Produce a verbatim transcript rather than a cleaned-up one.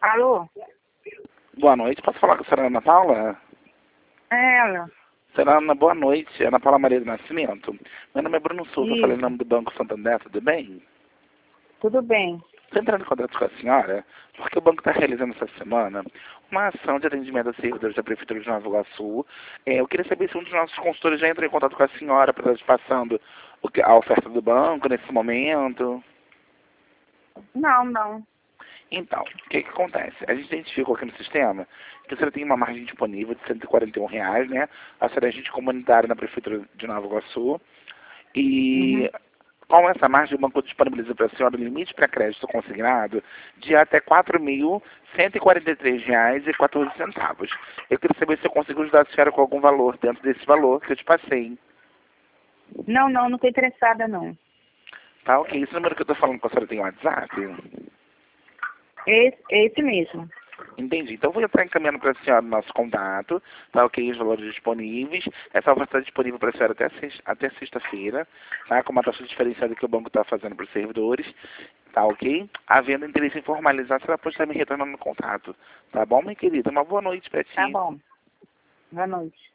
Alô? Boa noite, posso falar com a senhora Ana Paula? É ela. Senhora Ana, boa noite, Ana Paula Maria do Nascimento. Meu nome é Bruno Souza, eu falei em Isso. nome do Banco Santander, tudo bem? Tudo bem. Estou entrando em contato com a senhora, porque o banco está realizando essa semana uma ação de atendimento a servidores da Prefeitura de Nova Iguaçu. É, eu queria saber se um dos nossos consultores já entrou em contato com a senhora para estar passando o que- a oferta do banco nesse momento. Não, não. Então, o que que acontece? A gente identificou aqui no sistema que a senhora tem uma margem disponível de cento e quarenta e um reais, né? A senhora é agente comunitário na Prefeitura de Nova Iguaçu. Uhum. E com essa margem, o banco disponibiliza para a senhora o limite para crédito consignado de até quatro mil cento e quarenta e três reais e quatorze centavos. Eu queria saber se eu consigo ajudar a senhora com algum valor dentro desse valor que eu te passei. Não, não, não tô interessada, não. Tá, ok. Esse número que eu estou falando com a senhora tem WhatsApp? Esse, esse mesmo. Entendi. Então, eu vou entrar encaminhando para a senhora o nosso contato, tá ok? Os valores disponíveis. Essa oferta está disponível para a senhora até, sex- até sexta-feira, tá? Com uma taxa diferenciada que o banco está fazendo para os servidores, tá ok? Havendo interesse em formalizar, você vai pode estar me retornando no contato, tá bom, minha querida? Uma boa noite para Tá ti. bom. Boa noite.